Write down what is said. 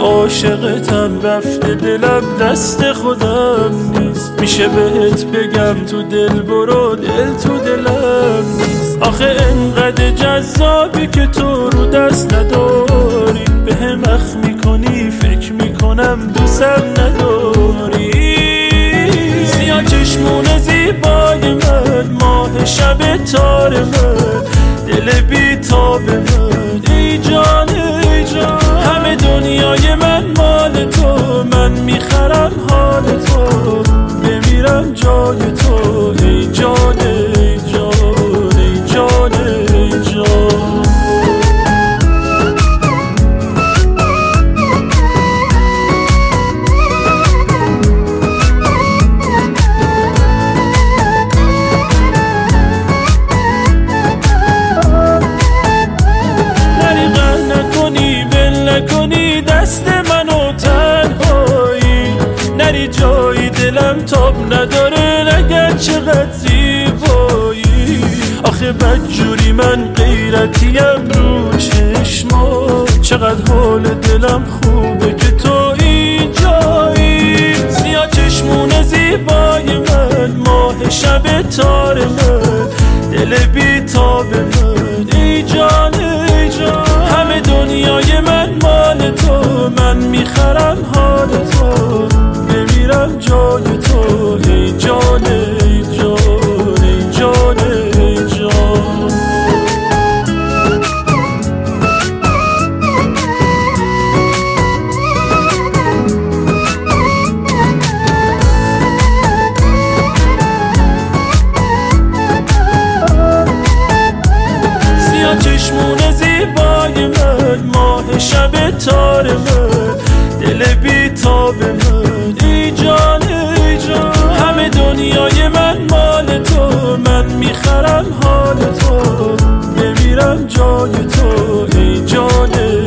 عاشقتم رفته دلم دست خودم نیست. میشه بهت بگم تو دل برو دل تو دلم نیست. آخه انقدر جذابی که تو رو دست نداری، به هم اخ میکنی فکر میکنم دوستم نداری. سیاه چشمون زیبای من، ماه شب تار من، دل بی تاب من، ای جان ای جان. همه دنیای من مال تو، من میخرم حال تو، بمیرم جای تو، ای جان ای جان ای جان ای جان. نکنی دست منو تنهایی، نری جایی دلم تاب نداره نگر چقدر زیبایی. آخه بدجوری من غیرتیم رو چشما، چقدر حال دلم خوبه که تو اینجایی. سیاه چشمون زیبای من، ماه شب تار من، دل بی تاب من، ای جان ای جان. همه دنیای من مال تو، من میخرم حال تو، بمیرم جای تو، ای جان ای جان ای جان ای جان. سیاه چشمون زیبای من، ماه شب تار من، دل بی تاب من، ای جان ای جان. همه دنیای من مال تو، من میخرم حال تو، بمیرم جای تو، ای جان ای